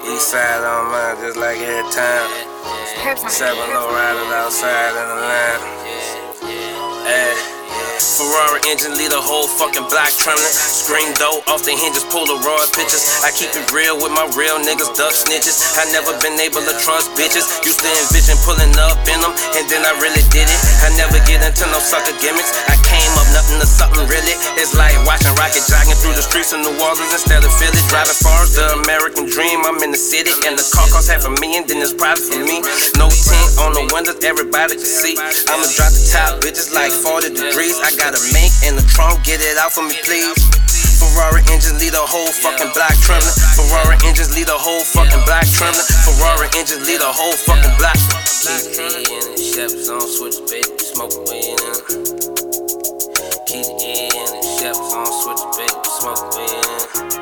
East side on mine, just like every time. 7 low riders outside in the line. Ferrari engine, lead a whole fucking block trembling. Screen door off the hinges, Polaroid pictures. I keep it real with my real niggas, duck snitches. I never been able to trust bitches. Used to envision pulling up in them, and then I really did it. I never get into no sucker gimmicks. I came up nothing to something really. It's like watching Rocket jogging through the streets of New Orleans instead of Philly. Driving far as the American dream. I'm in the city, and the car costs $500,000, then it's private for me. No tint on the windows, everybody can see. I'ma drop the top, bitches like 40 degrees. I got a mink in the trunk, get it out for me, please. Ferrari engines lead a whole fucking block trembling. Ferrari engines lead a whole fucking block trembling. Ferrari engines lead a whole fucking block. Keep the E in the Chevs on switch, baby, smoke weed in it. Keep the E in the Chevs on switch, baby, smoke weed in it.